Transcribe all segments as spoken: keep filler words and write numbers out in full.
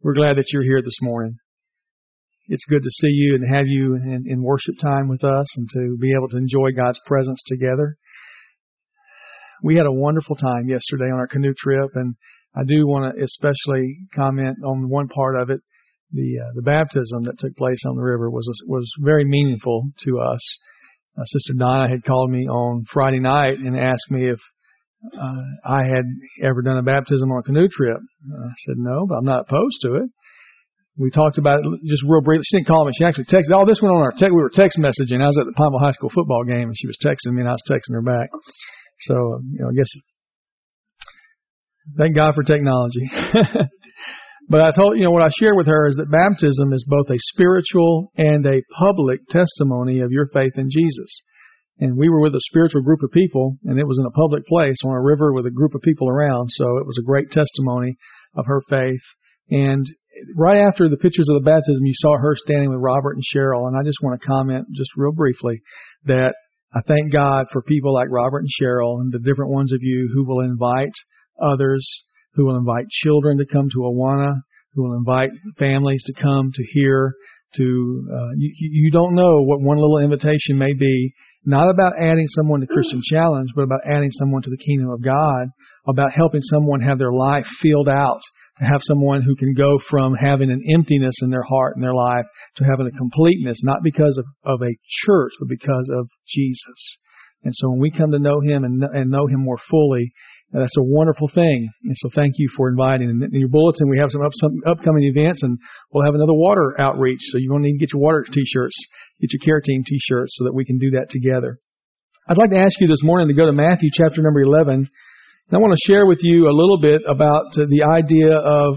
We're glad that you're here this morning. It's good to see you and have you in, in worship time with us and to be able to enjoy God's presence together. We had a wonderful time yesterday on our canoe trip, and I do want to especially comment on one part of it. The uh, the baptism that took place on the river was was very meaningful to us. Uh, Sister Donna had called me on Friday night and asked me if uh, I had ever done a baptism on a canoe trip. Uh, I said no, but I'm not opposed to it. We talked about it just real briefly. She didn't call me. She actually texted. All this went on our text. We were text messaging. I was at the Pineville High School football game, and she was texting me, and I was texting her back. So, you know, I guess thank God for technology. But I told, you know, what I shared with her is that baptism is both a spiritual and a public testimony of your faith in Jesus. And we were with a spiritual group of people, and it was in a public place on a river with a group of people around. So it was a great testimony of her faith. And right after the pictures of the baptism, you saw her standing with Robert and Cheryl. And I just want to comment just real briefly that I thank God for people like Robert and Cheryl and the different ones of you who will invite others, who will invite children to come to Awana, who will invite families to come to hear. To uh, you, you don't know what one little invitation may be, not about adding someone to Christian Challenge, but about adding someone to the kingdom of God, about helping someone have their life filled out, to have someone who can go from having an emptiness in their heart and their life to having a completeness, not because of, of a church, but because of Jesus. And so when we come to know Him and, and know Him more fully, that's a wonderful thing. And so thank you for inviting. In your bulletin, we have some, up, some upcoming events, and we'll have another water outreach. So you're going to need to get your water T-shirts, get your Care Team T-shirts so that we can do that together. I'd like to ask you this morning to go to Matthew chapter number eleven. I want to share with you a little bit about the idea of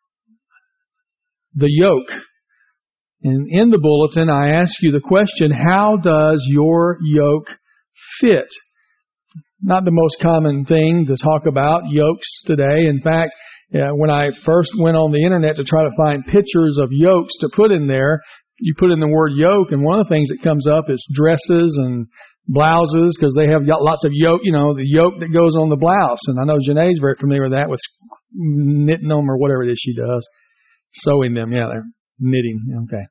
the yoke. And in the bulletin, I ask you the question, how does your yoke fit? Not the most common thing to talk about, yokes today. In fact, yeah, when I first went on the internet to try to find pictures of yokes to put in there, you put in the word yoke, and one of the things that comes up is dresses and blouses, because they have got lots of yoke, you know, the yoke that goes on the blouse. And I know Janae's very familiar with that, with knitting them or whatever it is she does. Sewing them, yeah, they're knitting, okay.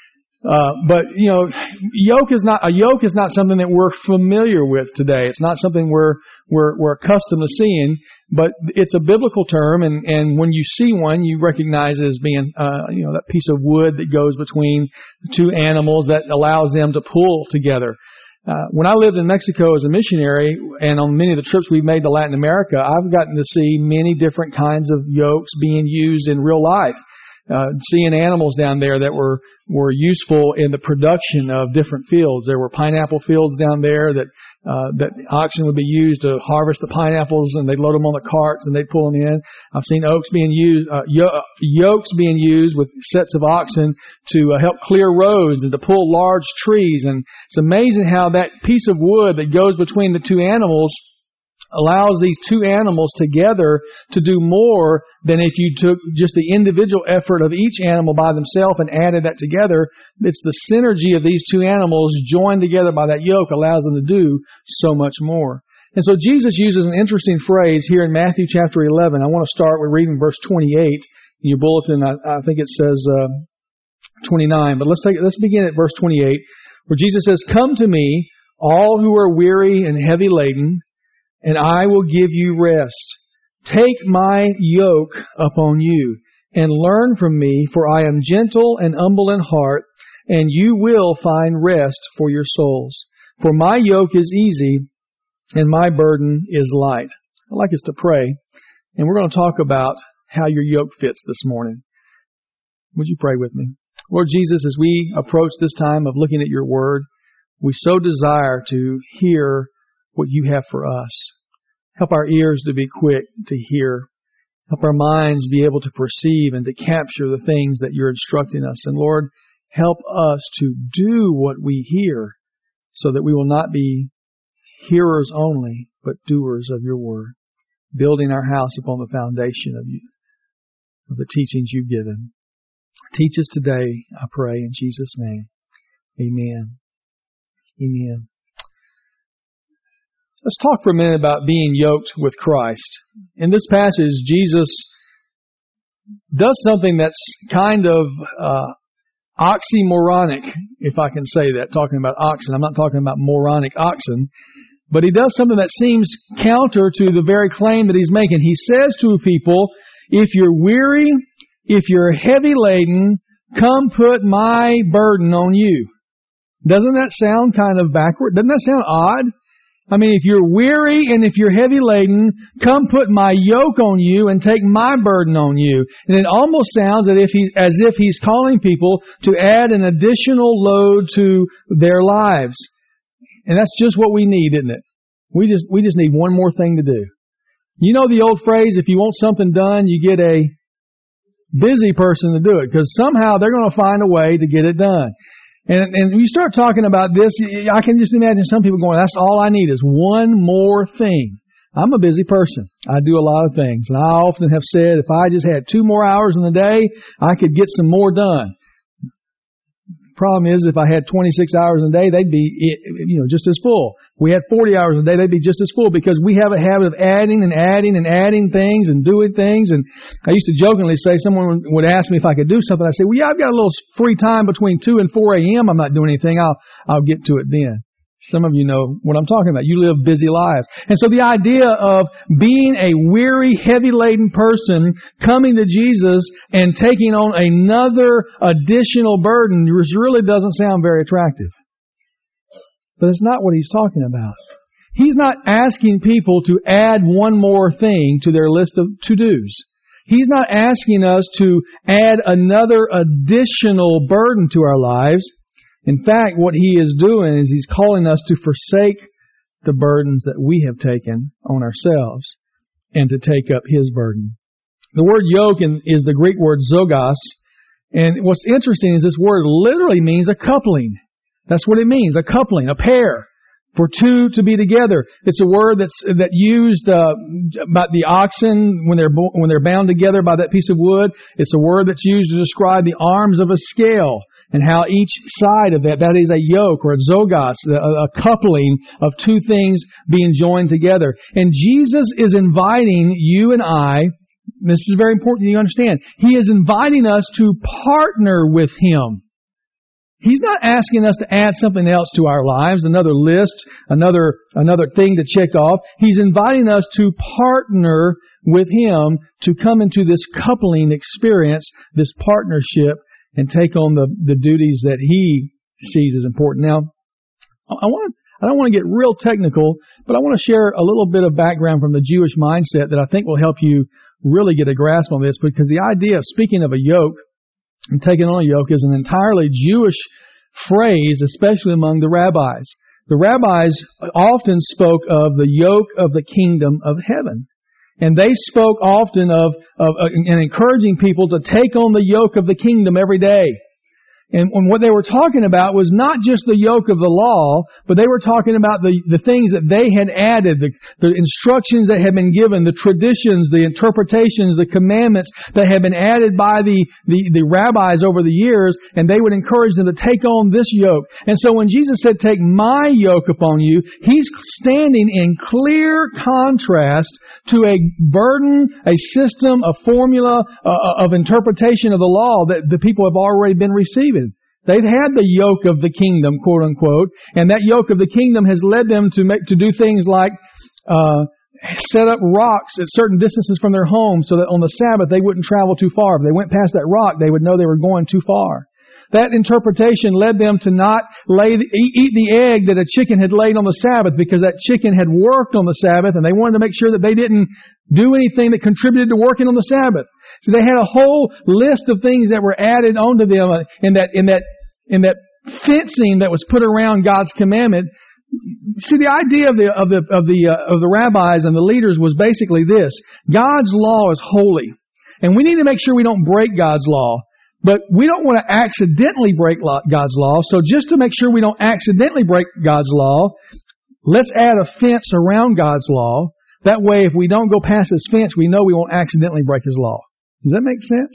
Uh, but, you know, yoke is not, a yoke is not something that we're familiar with today. It's not something we're, we're, we're accustomed to seeing, but it's a biblical term, and, and when you see one, you recognize it as being, uh, you know, that piece of wood that goes between two animals that allows them to pull together. Uh, when I lived in Mexico as a missionary, and on many of the trips we've made to Latin America, I've gotten to see many different kinds of yokes being used in real life. Uh, seeing animals down there that were, were useful in the production of different fields. There were pineapple fields down there that, uh, that oxen would be used to harvest the pineapples, and they'd load them on the carts and they'd pull them in. I've seen oaks being used, uh, yo- yokes being used with sets of oxen to uh, help clear roads and to pull large trees. And it's amazing how that piece of wood that goes between the two animals allows these two animals together to do more than if you took just the individual effort of each animal by themselves and added that together. It's the synergy of these two animals joined together by that yoke allows them to do so much more. And so Jesus uses an interesting phrase here in Matthew chapter eleven. I want to start with reading verse twenty-eight. In your bulletin, I, I think it says uh, twenty-nine, but let's take let's begin at verse twenty-eight, where Jesus says, "Come to me, all who are weary and heavy laden, and I will give you rest. Take my yoke upon you, and learn from me, for I am gentle and humble in heart, and you will find rest for your souls. For my yoke is easy, and my burden is light." I'd like us to pray, and we're going to talk about how your yoke fits this morning. Would you pray with me? Lord Jesus, as we approach this time of looking at your word, we so desire to hear what you have for us. Help our ears to be quick to hear. Help our minds be able to perceive and to capture the things that you're instructing us. And Lord, help us to do what we hear so that we will not be hearers only, but doers of your word, building our house upon the foundation of you, of the teachings you've given. Teach us today, I pray, in Jesus' name. Amen. Amen. Let's talk for a minute about being yoked with Christ. In this passage, Jesus does something that's kind of uh, oxymoronic, if I can say that, talking about oxen. I'm not talking about moronic oxen. But he does something that seems counter to the very claim that he's making. He says to people, if you're weary, if you're heavy laden, come put my burden on you. Doesn't that sound kind of backward? Doesn't that sound odd? I mean, if you're weary and if you're heavy laden, come put my yoke on you and take my burden on you. And it almost sounds as if he's, as if he's calling people to add an additional load to their lives. And that's just what we need, isn't it? We just, we just need one more thing to do. You know the old phrase, if you want something done, you get a busy person to do it, because somehow they're going to find a way to get it done. And, and when you start talking about this, I can just imagine some people going, that's all I need is one more thing. I'm a busy person. I do a lot of things. And I often have said, if I just had two more hours in the day, I could get some more done. Problem is, if I had twenty-six hours a day, they'd be, you know, just as full. If we had forty hours a day, they'd be just as full, because we have a habit of adding and adding and adding things and doing things. And I used to jokingly say, someone would ask me if I could do something. I'd say, well, yeah, I've got a little free time between two and four a.m. I'm not doing anything. I'll, I'll get to it then. Some of you know what I'm talking about. You live busy lives. And so the idea of being a weary, heavy-laden person coming to Jesus and taking on another additional burden really doesn't sound very attractive. But it's not what he's talking about. He's not asking people to add one more thing to their list of to-dos. He's not asking us to add another additional burden to our lives. In fact, what he is doing is he's calling us to forsake the burdens that we have taken on ourselves and to take up his burden. The word yoke is the Greek word zogos. And what's interesting is this word literally means a coupling. That's what it means, a coupling, a pair. For two to be together. It's a word that's that used uh, about the oxen when they're bo- when they're bound together by that piece of wood. It's a word that's used to describe the arms of a scale and how each side of that, that is a yoke or a zogos, a, a coupling of two things being joined together. And Jesus is inviting you and I, this is very important you understand, He is inviting us to partner with Him. He's not asking us to add something else to our lives, another list, another another thing to check off. He's inviting us to partner with Him to come into this coupling experience, this partnership, and take on the, the duties that He sees as important. Now, I want I don't want to get real technical, but I want to share a little bit of background from the Jewish mindset that I think will help you really get a grasp on this, because the idea of speaking of a yoke and taking on a yoke is an entirely Jewish phrase, especially among the rabbis. The rabbis often spoke of the yoke of the kingdom of heaven. And they spoke often of, of uh, and encouraging people to take on the yoke of the kingdom every day. And, and what they were talking about was not just the yoke of the law, but they were talking about the, the things that they had added, the, the instructions that had been given, the traditions, the interpretations, the commandments that had been added by the, the, the rabbis over the years, and they would encourage them to take on this yoke. And so when Jesus said, take my yoke upon you, He's standing in clear contrast to a burden, a system, a formula uh, of interpretation of the law that the people have already been receiving. They've had the yoke of the kingdom, quote unquote, and that yoke of the kingdom has led them to make to do things like uh set up rocks at certain distances from their home so that on the Sabbath they wouldn't travel too far. If they went past that rock, they would know they were going too far. That interpretation led them to not lay the, eat the egg that a chicken had laid on the Sabbath, because that chicken had worked on the Sabbath, and they wanted to make sure that they didn't do anything that contributed to working on the Sabbath. So they had a whole list of things that were added onto them in that in that in that fencing that was put around God's commandment. See, the idea of the of the of the uh, of the rabbis and the leaders was basically this: God's law is holy, and we need to make sure we don't break God's law. But we don't want to accidentally break God's law. So just to make sure we don't accidentally break God's law, let's add a fence around God's law. That way, if we don't go past this fence, we know we won't accidentally break His law. Does that make sense?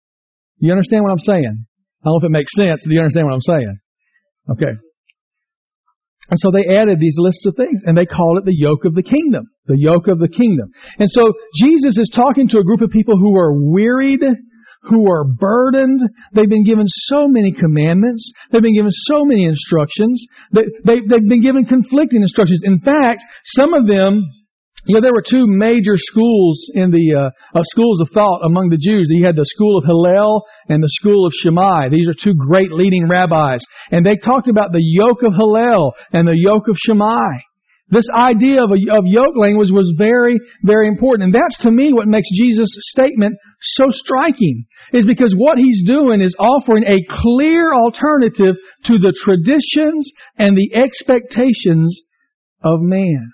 You understand what I'm saying? I don't know if it makes sense, but do you understand what I'm saying? Okay. And so they added these lists of things, and they called it the yoke of the kingdom. The yoke of the kingdom. And so Jesus is talking to a group of people who are wearied, who are burdened. They've been given so many commandments. They've been given so many instructions. They, they, they've been given conflicting instructions. In fact, some of them, you know, there were two major schools in the uh, uh, schools of thought among the Jews. You had the school of Hillel and the school of Shammai. These are two great leading rabbis. And they talked about the yoke of Hillel and the yoke of Shammai. This idea of, a, of yoke language was very, very important. And that's, to me, what makes Jesus' statement so striking, is because what He's doing is offering a clear alternative to the traditions and the expectations of man.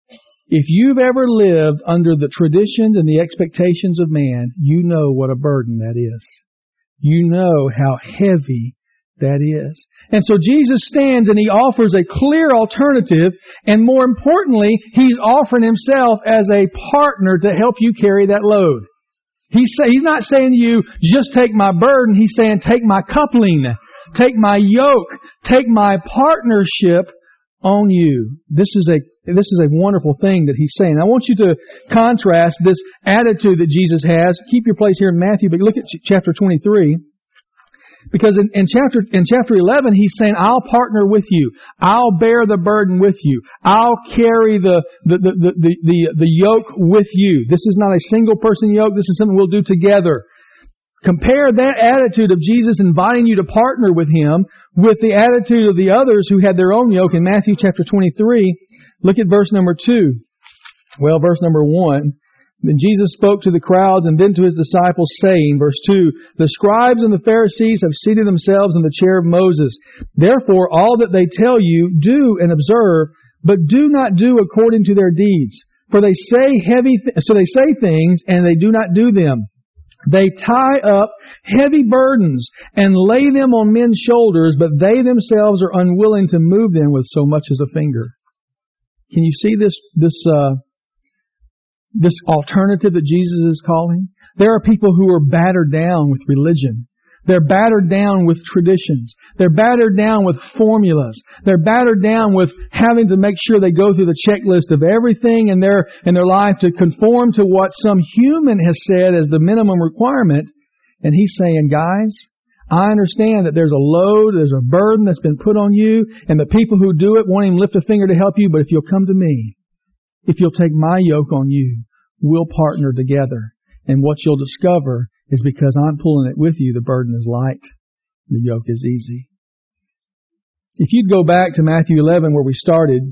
If you've ever lived under the traditions and the expectations of man, you know what a burden that is. You know how heavy that is. And so Jesus stands and He offers a clear alternative, and more importantly, He's offering Himself as a partner to help you carry that load. He's, say, he's not saying to you, just take my burden. He's saying, take my coupling, take my yoke, take my partnership on you. This is a This is a wonderful thing that He's saying. I want you to contrast this attitude that Jesus has. Keep your place here in Matthew, but look at chapter twenty-three. Because in, in chapter in chapter eleven, He's saying, I'll partner with you. I'll bear the burden with you. I'll carry the the, the, the, the, the, the yoke with you. This is not a single person yoke. This is something we'll do together. Compare that attitude of Jesus inviting you to partner with Him with the attitude of the others who had their own yoke in Matthew chapter twenty-three. Look at verse number two. Well, verse number one. Then Jesus spoke to the crowds and then to His disciples, saying, verse two, the scribes and the Pharisees have seated themselves in the chair of Moses. Therefore, all that they tell you, do and observe, but do not do according to their deeds. For they say heavy, th- so they say things and they do not do them. They tie up heavy burdens and lay them on men's shoulders, but they themselves are unwilling to move them with so much as a finger. Can you see this, this, uh, this alternative that Jesus is calling? There are people who are battered down with religion. They're battered down with traditions. They're battered down with formulas. They're battered down with having to make sure they go through the checklist of everything in their, in their life to conform to what some human has said as the minimum requirement. And He's saying, guys, I understand that there's a load, there's a burden that's been put on you, and the people who do it won't even lift a finger to help you, but if you'll come to me, if you'll take my yoke on you, we'll partner together. And what you'll discover is because I'm pulling it with you, the burden is light, the yoke is easy. If you'd go back to Matthew eleven where we started,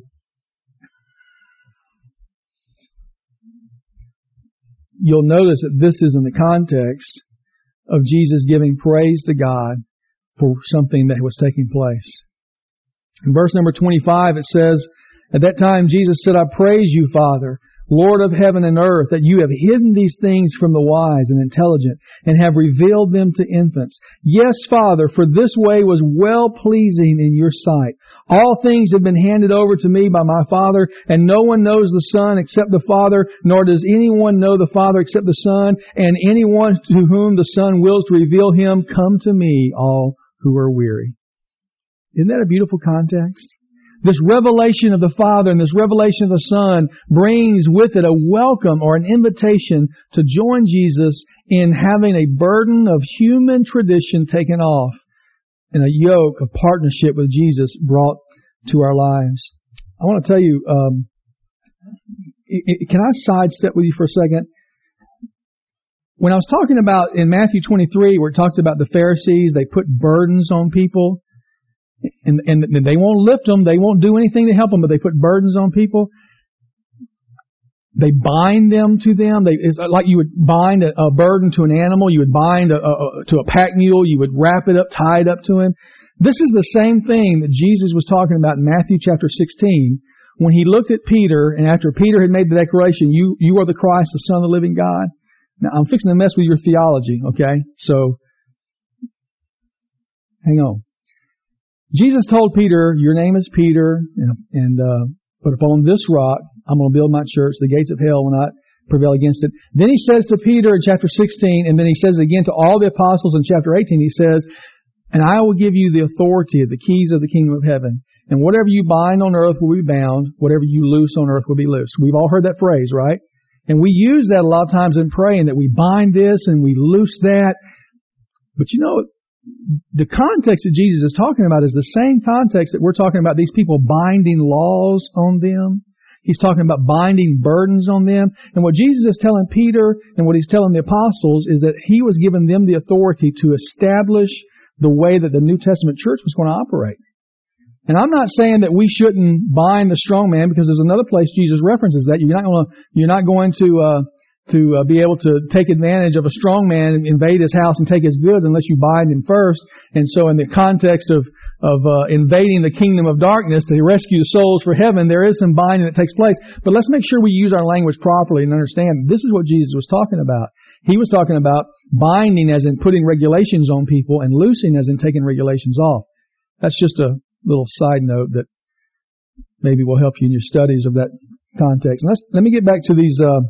you'll notice that this is in the context of Jesus giving praise to God for something that was taking place. In verse number twenty-five it says, at that time Jesus said, I praise you, Father, Lord of heaven and earth, that you have hidden these things from the wise and intelligent and have revealed them to infants. Yes, Father, for this way was well-pleasing in your sight. All things have been handed over to me by my Father, and no one knows the Son except the Father, nor does anyone know the Father except the Son, and anyone to whom the Son wills to reveal Him, come to me, all who are weary. Isn't that a beautiful context? This revelation of the Father and this revelation of the Son brings with it a welcome or an invitation to join Jesus in having a burden of human tradition taken off and a yoke of partnership with Jesus brought to our lives. I want to tell you, um, can I sidestep with you for a second? When I was talking about in Matthew twenty-three, where it talked about the Pharisees, they put burdens on people. And, and they won't lift them. They won't do anything to help them, but they put burdens on people. They bind them to them. They, it's like you would bind a, a burden to an animal. You would bind a, a, to a pack mule. You would wrap it up, tie it up to him. This is the same thing that Jesus was talking about in Matthew chapter sixteen when He looked at Peter, and after Peter had made the declaration, you, you are the Christ, the Son of the living God. Now, I'm fixing to mess with your theology, okay? So, hang on. Jesus told Peter, your name is Peter, and, and uh, but upon this rock I'm going to build my church. The gates of hell will not prevail against it. Then He says to Peter in chapter sixteen, and then He says it again to all the apostles in chapter eighteen, He says, and I will give you the authority of the keys of the kingdom of heaven. And whatever you bind on earth will be bound. Whatever you loose on earth will be loosed. We've all heard that phrase, right? And we use that a lot of times in praying, that we bind this and we loose that. But you know, the context that Jesus is talking about is the same context that we're talking about these people binding laws on them. He's talking about binding burdens on them. And what Jesus is telling Peter and what he's telling the apostles is that he was giving them the authority to establish the way that the New Testament church was going to operate. And I'm not saying that we shouldn't bind the strong man, because there's another place Jesus references that. You're not going to, you're not going to, uh, to uh, be able to take advantage of a strong man and invade his house and take his goods unless you bind him first. And so in the context of, of uh, invading the kingdom of darkness to rescue the souls for heaven, there is some binding that takes place. But let's make sure we use our language properly and understand this is what Jesus was talking about. He was talking about binding as in putting regulations on people, and loosing as in taking regulations off. That's just a little side note that maybe will help you in your studies of that context. And let's, let me get back to these, uh,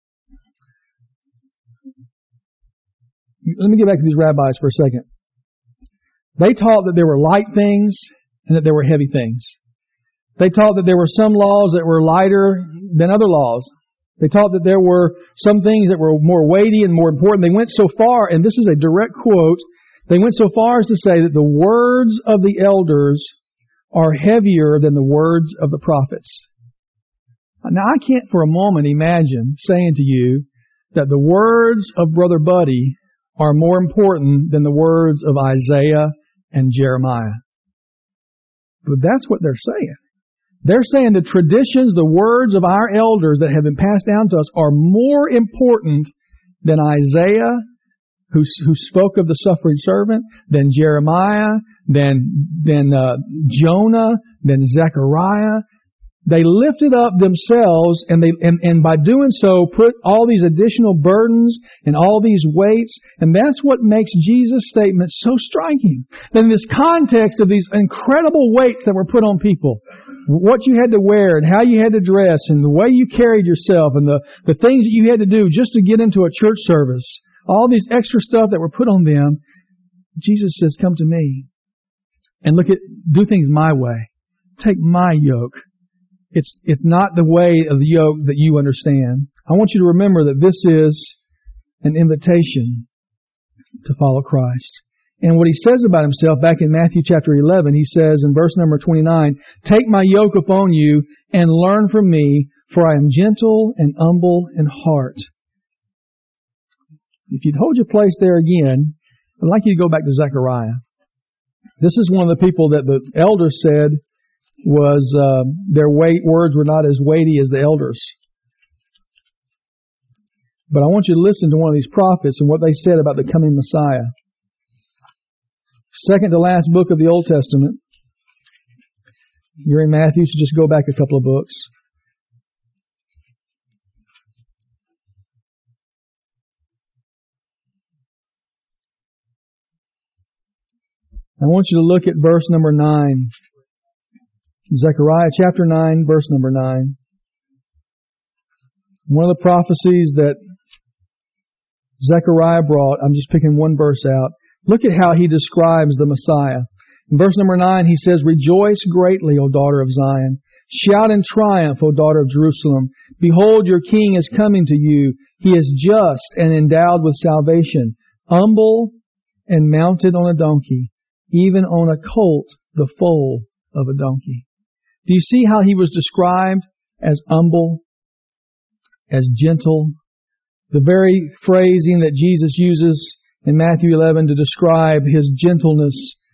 Let me get back to these rabbis for a second. They taught that there were light things and that there were heavy things. They taught that there were some laws that were lighter than other laws. They taught that there were some things that were more weighty and more important. They went so far, and this is a direct quote, they went so far as to say that the words of the elders are heavier than the words of the prophets. Now, I can't for a moment imagine saying to you that the words of Brother Buddy are more important than the words of Isaiah and Jeremiah. But that's what they're saying. They're saying the traditions, the words of our elders that have been passed down to us are more important than Isaiah, who, who spoke of the suffering servant, than Jeremiah, than, than uh, Jonah, than Zechariah. They lifted up themselves, and they and, and by doing so put all these additional burdens and all these weights, and that's what makes Jesus' statement so striking. That in this context of these incredible weights that were put on people, what you had to wear and how you had to dress and the way you carried yourself and the, the things that you had to do just to get into a church service, all these extra stuff that were put on them, Jesus says, come to me and look at, do things my way. Take my yoke. It's it's not the way of the yoke that you understand. I want you to remember that this is an invitation to follow Christ. And what he says about himself back in Matthew chapter eleven, he says in verse number twenty-nine, take my yoke upon you and learn from me, for I am gentle and humble in heart. If you'd hold your place there again, I'd like you to go back to Zechariah. This is one of the people that the elders said was uh, their weight, words were not as weighty as the elders. But I want you to listen to one of these prophets and what they said about the coming Messiah. Second to last book of the Old Testament. You're in Matthew, so just go back a couple of books. I want you to look at verse number nine. Zechariah chapter nine, verse number nine. One of the prophecies that Zechariah brought, I'm just picking one verse out. Look at how he describes the Messiah. In verse number nine, he says, rejoice greatly, O daughter of Zion. Shout in triumph, O daughter of Jerusalem. Behold, your king is coming to you. He is just and endowed with salvation, humble and mounted on a donkey, even on a colt, the foal of a donkey. Do you see how he was described as humble, as gentle? The very phrasing that Jesus uses in Matthew eleven to describe his gentleness.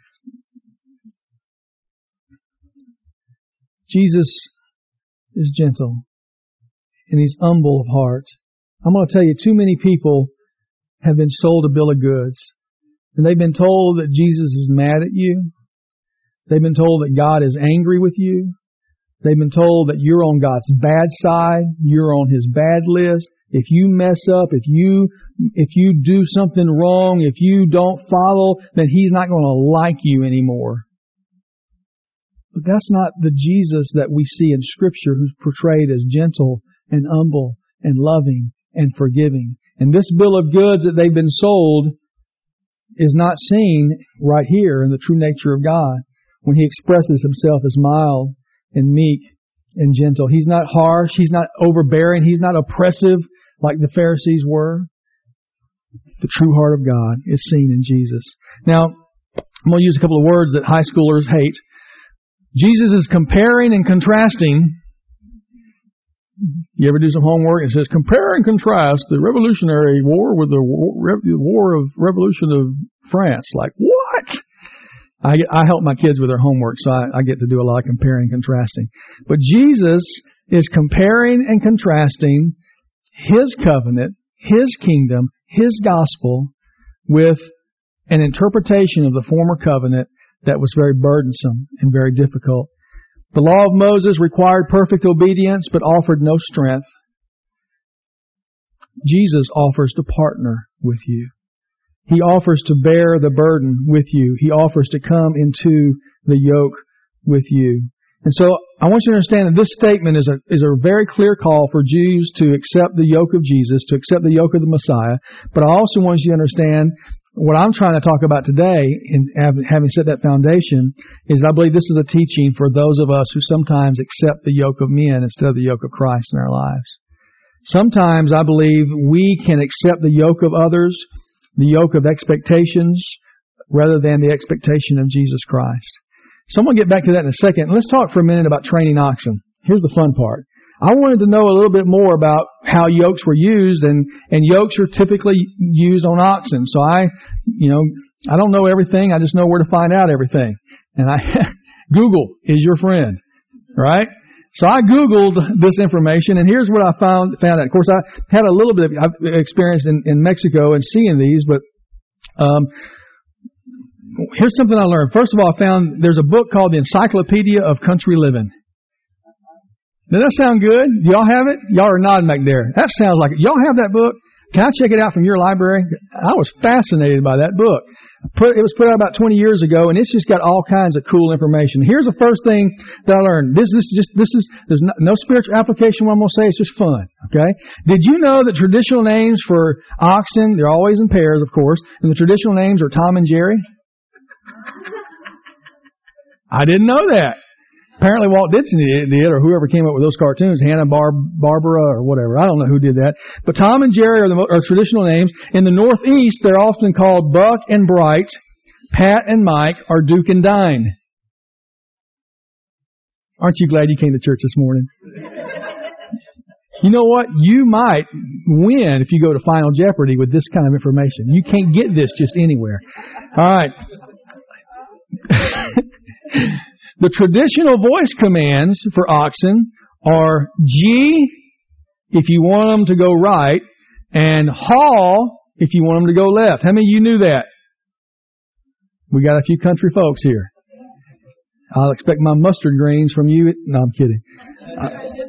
Jesus is gentle and he's humble of heart. I'm going to tell you, too many people have been sold a bill of goods, and they've been told that Jesus is mad at you. They've been told that God is angry with you. They've been told that you're on God's bad side. You're on His bad list. If you mess up, if you if you do something wrong, if you don't follow, then He's not going to like you anymore. But that's not the Jesus that we see in Scripture, who's portrayed as gentle and humble and loving and forgiving. And this bill of goods that they've been sold is not seen right here in the true nature of God. when He expresses Himself as mild and meek and gentle. He's not harsh. He's not overbearing. He's not oppressive like the Pharisees were. The true heart of God is seen in Jesus. Now, I'm going to use a couple of words that high schoolers hate. Jesus is comparing and contrasting. You ever do some homework? It says, compare and contrast the Revolutionary War with the War, the war of Revolution of France. Like, what? I, I help my kids with their homework, so I, I get to do a lot of comparing and contrasting. But Jesus is comparing and contrasting His covenant, His kingdom, His gospel with an interpretation of the former covenant that was very burdensome and very difficult. The law of Moses required perfect obedience but offered no strength. Jesus offers to partner with you. He offers to bear the burden with you. He offers to come into the yoke with you. And so I want you to understand that this statement is a is a very clear call for Jews to accept the yoke of Jesus, to accept the yoke of the Messiah. But I also want you to understand what I'm trying to talk about today, in having set that foundation, is I believe this is a teaching for those of us who sometimes accept the yoke of men instead of the yoke of Christ in our lives. Sometimes I believe we can accept the yoke of others, the yoke of expectations, rather than the expectation of Jesus Christ. So I'm going to get back to that in a second. Let's talk for a minute about training oxen. Here's the fun part. I wanted to know a little bit more about how yokes were used, and, and yokes are typically used on oxen. So I, you know, I don't know everything. I just know where to find out everything. And I, Google is your friend, right? So I Googled this information, and here's what I found, found out. Of course, I had a little bit of experience in, in Mexico and seeing these, but, um, here's something I learned. First of all, I found there's a book called The Encyclopedia of Country Living. Does that sound good? Do y'all have it? Y'all are nodding back there. That sounds like it. Y'all have that book? Can I check it out from your library? I was fascinated by that book. Put, it was put out about twenty years ago, and it's just got all kinds of cool information. Here's the first thing that I learned. This, this, just, this is, there's no, no spiritual application. What I'm going to say, it's just fun. Okay? Did you know that traditional names for oxen, they're always in pairs, of course, and the traditional names are Tom and Jerry? I didn't know that. Apparently Walt Disney did, or whoever came up with those cartoons, Hanna-Barbera or whatever. I don't know who did that. But Tom and Jerry are the are traditional names. In the Northeast, they're often called Buck and Bright, Pat and Mike, or Duke and Dine. Aren't you glad you came to church this morning? You know what? You might win if you go to Final Jeopardy with this kind of information. You can't get this just anywhere. All right. The traditional voice commands for oxen are G if you want them to go right, and haul if you want them to go left. How many of you knew that? We got a few country folks here. I'll expect my mustard greens from you. No, I'm kidding. I,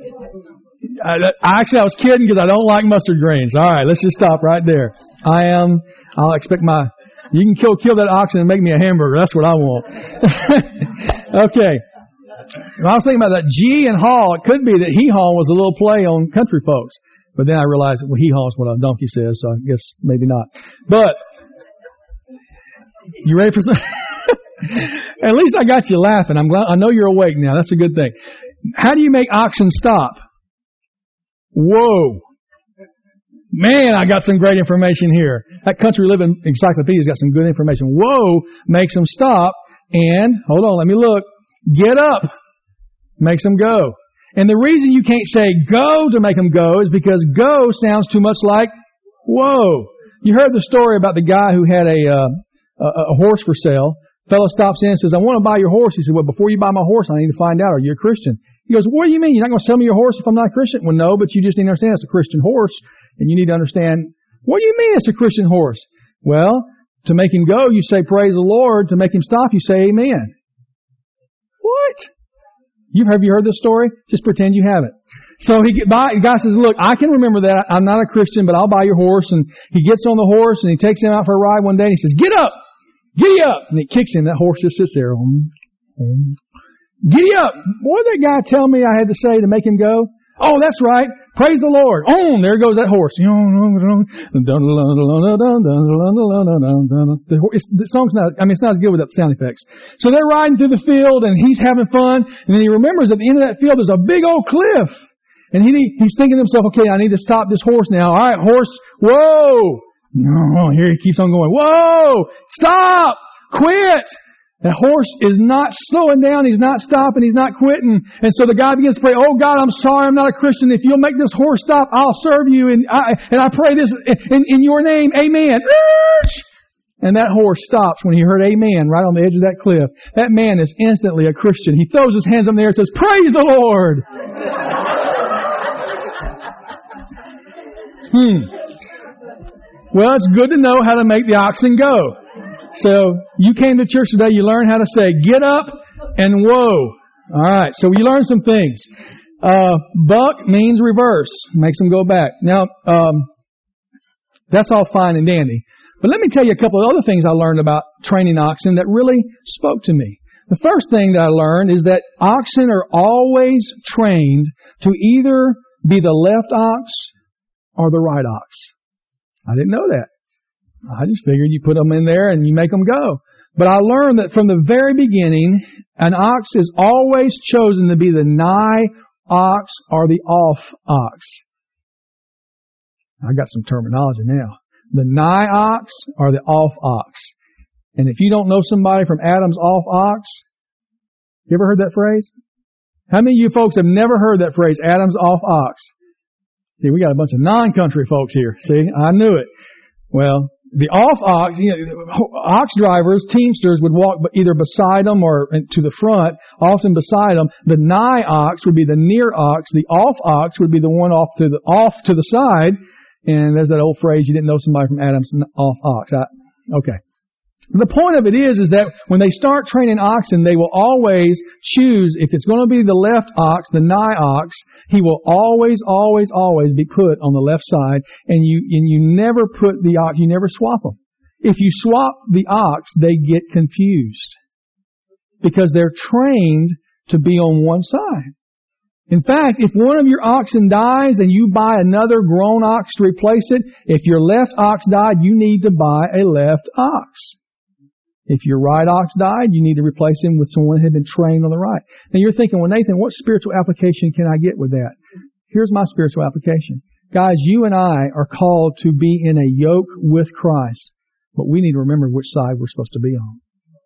I, actually, I was kidding because I don't like mustard greens. All right, let's just stop right there. I am. I'll expect my. You can kill kill that oxen and make me a hamburger. That's what I want. Okay. When I was thinking about that G and haul, it could be that he haul was a little play on country folks. But then I realized that well, he haul is what a donkey says, so I guess maybe not. But, you ready for some? At least I got you laughing. I'm glad, I know you're awake now. That's a good thing. How do you make oxen stop? Whoa. Man, I got some great information here. That Country Living Encyclopedia's got some good information. Whoa makes them stop. And, hold on, let me look. Get up makes them go. And the reason you can't say go to make them go is because go sounds too much like whoa. You heard the story about the guy who had a, uh, a, a horse for sale. Fellow stops in and says, I want to buy your horse. He said, well, before you buy my horse, I need to find out, are you a Christian? He goes, what do you mean? You're not going to sell me your horse if I'm not a Christian? Well, no, but you just need to understand it's a Christian horse. And you need to understand, what do you mean it's a Christian horse? Well, to make him go, you say, praise the Lord. To make him stop, you say, amen. What? You, have you heard this story? Just pretend you haven't. So he get by, the guy says, look, I can remember that. I'm not a Christian, but I'll buy your horse. And he gets on the horse and he takes him out for a ride one day and he says, get up! Giddy up! And he kicks him. That horse just sits there. Giddy up! What did that guy tell me I had to say to make him go? Oh, that's right. Praise the Lord. Oh, there goes that horse. The, the song's not, I mean, it's not as good without the sound effects. So they're riding through the field and he's having fun. And then he remembers at the end of that field there's a big old cliff. And he, he's thinking to himself, okay, I need to stop this horse now. All right, horse. Whoa. No, here he keeps on going. Whoa. Stop. Quit. That horse is not slowing down. He's not stopping. He's not quitting. And so the guy begins to pray, oh God, I'm sorry I'm not a Christian. If you'll make this horse stop, I'll serve you. And I, and I pray this in, in your name. Amen. And that horse stops when he heard amen right on the edge of that cliff. That man is instantly a Christian. He throws his hands up in the air and says, praise the Lord. hmm. Well, it's good to know how to make the oxen go. So you came to church today, you learned how to say, get up and whoa. All right, so you learned some things. Uh, buck means reverse, makes them go back. Now, um, that's all fine and dandy. But let me tell you a couple of other things I learned about training oxen that really spoke to me. The first thing that I learned is that oxen are always trained to either be the left ox or the right ox. I didn't know that. I just figured you put them in there and you make them go. But I learned that from the very beginning, an ox is always chosen to be the nigh ox or the off ox. I got some terminology now. The nigh ox or the off ox. And if you don't know somebody from Adam's off ox, you ever heard that phrase? How many of you folks have never heard that phrase, Adam's off ox? See, we got a bunch of non-country folks here. See, I knew it. Well, the off ox, you know, ox drivers, teamsters would walk either beside them or to the front, often beside them. The nigh ox would be the near ox. The off ox would be the one off to the off to the side. And there's that old phrase, you didn't know somebody from Adam's off ox. I, okay. The point of it is, is that when they start training oxen, they will always choose, if it's going to be the left ox, the nigh ox, he will always, always, always be put on the left side, and you, and you never put the ox, you never swap them. If you swap the ox, they get confused. Because they're trained to be on one side. In fact, if one of your oxen dies and you buy another grown ox to replace it, if your left ox died, you need to buy a left ox. If your right ox died, you need to replace him with someone that had been trained on the right. Now you're thinking, well, Nathan, what spiritual application can I get with that? Here's my spiritual application. Guys, you and I are called to be in a yoke with Christ, but we need to remember which side we're supposed to be on.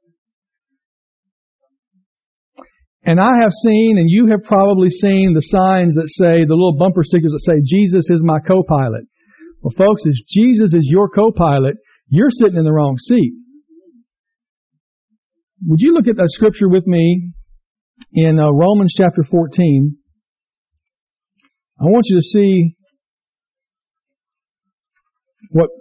And I have seen, and you have probably seen the signs that say, the little bumper stickers that say, Jesus is my co-pilot. Well, folks, if Jesus is your co-pilot, you're sitting in the wrong seat. Would you look at that scripture with me in uh, Romans chapter fourteen? I want you to see what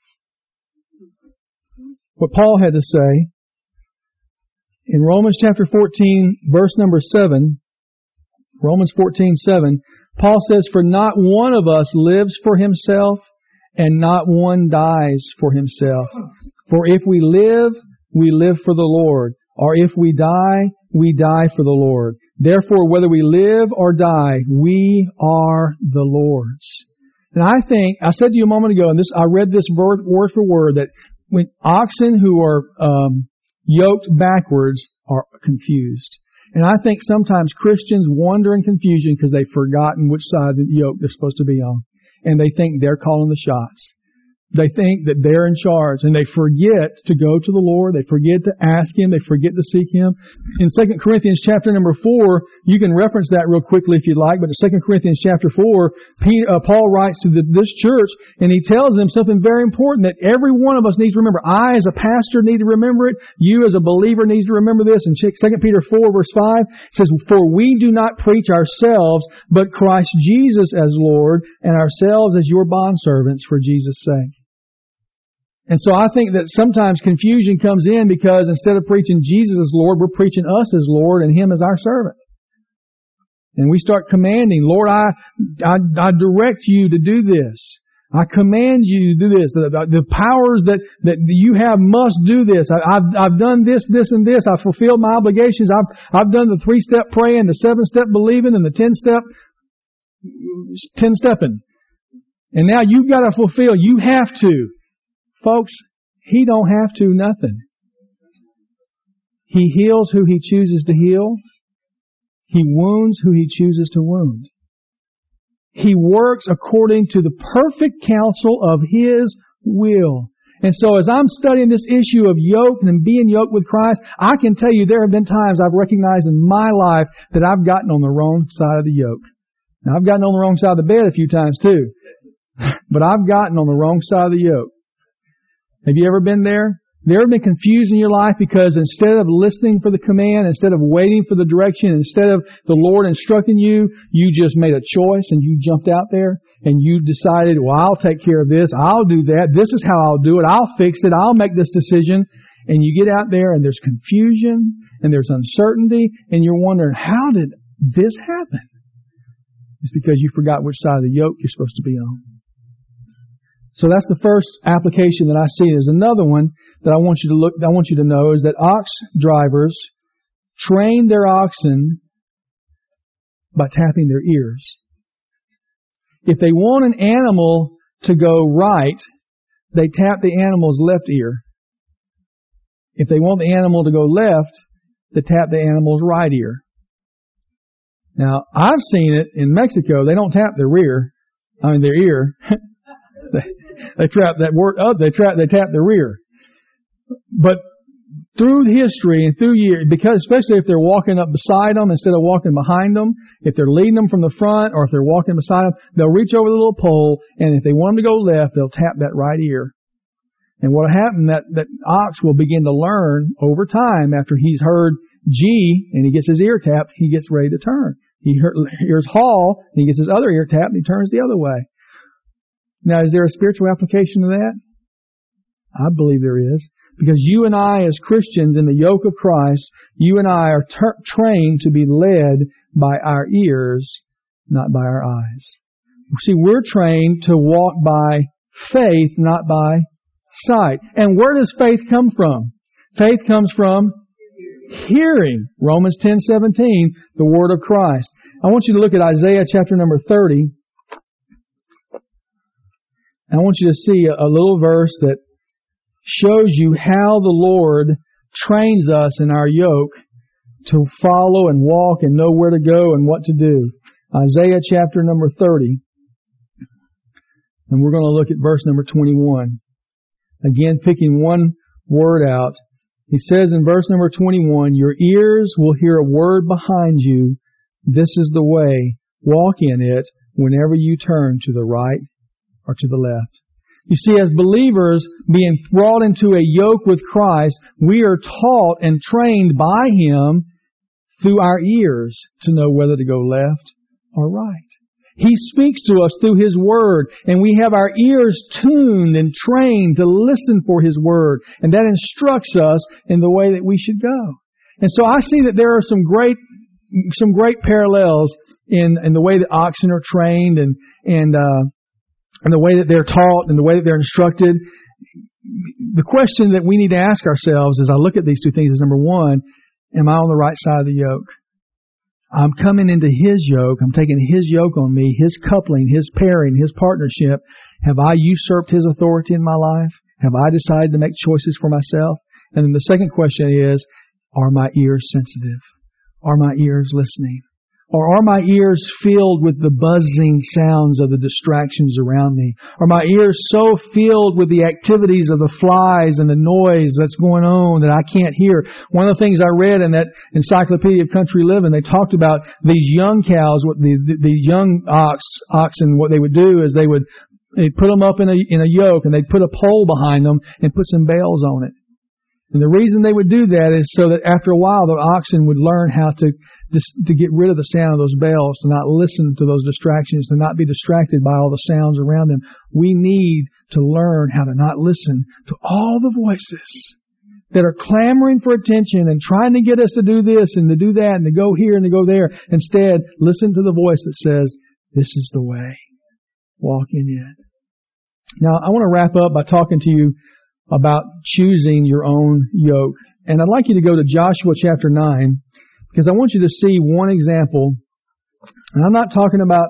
what Paul had to say. In Romans chapter fourteen, verse number seven, Romans fourteen, seven, Paul says, for not one of us lives for himself, and not one dies for himself. For if we live, we live for the Lord, or if we die, we die for the Lord. Therefore, whether we live or die, we are the Lord's. And I think, I said to you a moment ago, and this, I read this word, word for word, that when oxen who are um, yoked backwards are confused. And I think sometimes Christians wander in confusion because they've forgotten which side of the yoke they're supposed to be on. And they think they're calling the shots. They think that they're in charge, and they forget to go to the Lord. They forget to ask Him. They forget to seek Him. In Second Corinthians chapter number four, you can reference that real quickly if you'd like, but in Second Corinthians chapter four, Peter, uh, Paul writes to the, this church, and he tells them something very important that every one of us needs to remember. I, as a pastor, need to remember it. You, as a believer, needs to remember this. In Second Peter four, verse five, it says, for we do not preach ourselves, but Christ Jesus as Lord, and ourselves as your bondservants for Jesus' sake. And so I think that sometimes confusion comes in because instead of preaching Jesus as Lord, we're preaching us as Lord and Him as our servant. And we start commanding, Lord, I, I, I direct you to do this. I command you to do this. The, the powers that, that you have must do this. I, I've, I've done this, this, and this. I've fulfilled my obligations. I've, I've done the three-step praying, the seven-step believing, and the ten-step ten-stepping. And now you've got to fulfill. You have to. Folks, He don't have to nothing. He heals who He chooses to heal. He wounds who He chooses to wound. He works according to the perfect counsel of His will. And so as I'm studying this issue of yoke and being yoked with Christ, I can tell you there have been times I've recognized in my life that I've gotten on the wrong side of the yoke. Now, I've gotten on the wrong side of the bed a few times too. But I've gotten on the wrong side of the yoke. Have you ever been there? Have you ever been confused in your life because instead of listening for the command, instead of waiting for the direction, instead of the Lord instructing you, you just made a choice and you jumped out there and you decided, well, I'll take care of this. I'll do that. This is how I'll do it. I'll fix it. I'll make this decision. And you get out there and there's confusion and there's uncertainty and you're wondering, how did this happen? It's because you forgot which side of the yoke you're supposed to be on. So that's the first application that I see. There's another one that I want you to look, I want you to know is that ox drivers train their oxen by tapping their ears. If they want an animal to go right, they tap the animal's left ear. If they want the animal to go left, they tap the animal's right ear. Now, I've seen it in Mexico. They don't tap their rear, I mean their ear. They, they trap that word up. They trap. They tap the rear. But through history and through years, because especially if they're walking up beside them instead of walking behind them, if they're leading them from the front or if they're walking beside them, they'll reach over the little pole, and if they want them to go left, they'll tap that right ear. And what'll happen, that that ox will begin to learn over time after he's heard G and he gets his ear tapped, he gets ready to turn. He hears Hall and he gets his other ear tapped and he turns the other way. Now, is there a spiritual application to that? I believe there is. Because you and I as Christians in the yoke of Christ, you and I are ter- trained to be led by our ears, not by our eyes. See, we're trained to walk by faith, not by sight. And where does faith come from? Faith comes from hearing. Romans ten seventeen, the Word of Christ. I want you to look at Isaiah chapter number thirty. I want you to see a, a little verse that shows you how the Lord trains us in our yoke to follow and walk and know where to go and what to do. Isaiah chapter number thirty. And we're going to look at verse number twenty-one. Again, picking one word out. He says in verse number twenty-one, your ears will hear a word behind you. This is the way. Walk in it whenever you turn to the right or to the left. You see, as believers being brought into a yoke with Christ, we are taught and trained by Him through our ears to know whether to go left or right. He speaks to us through His Word, and we have our ears tuned and trained to listen for His Word, and that instructs us in the way that we should go. And so I see that there are some great some great parallels in, in the way that oxen are trained and and uh, and the way that they're taught and the way that they're instructed. The question that we need to ask ourselves as I look at these two things is, number one, am I on the right side of the yoke? I'm coming into His yoke. I'm taking His yoke on me, His coupling, His pairing, His partnership. Have I usurped His authority in my life? Have I decided to make choices for myself? And then the second question is, are my ears sensitive? Are my ears listening? Or are my ears filled with the buzzing sounds of the distractions around me? Are my ears so filled with the activities of the flies and the noise that's going on that I can't hear? One of the things I read in that Encyclopedia of Country Living, they talked about these young cows, what the, the, the young ox, oxen, what they would do is they would they'd put them up in a, in a yoke and they'd put a pole behind them and put some bells on it. And the reason they would do that is so that after a while the oxen would learn how to to get rid of the sound of those bells, to not listen to those distractions, to not be distracted by all the sounds around them. We need to learn how to not listen to all the voices that are clamoring for attention and trying to get us to do this and to do that and to go here and to go there. Instead, listen to the voice that says, this is the way. Walk in it. Now, I want to wrap up by talking to you about choosing your own yoke. And I'd like you to go to Joshua chapter nine, because I want you to see one example. And I'm not talking about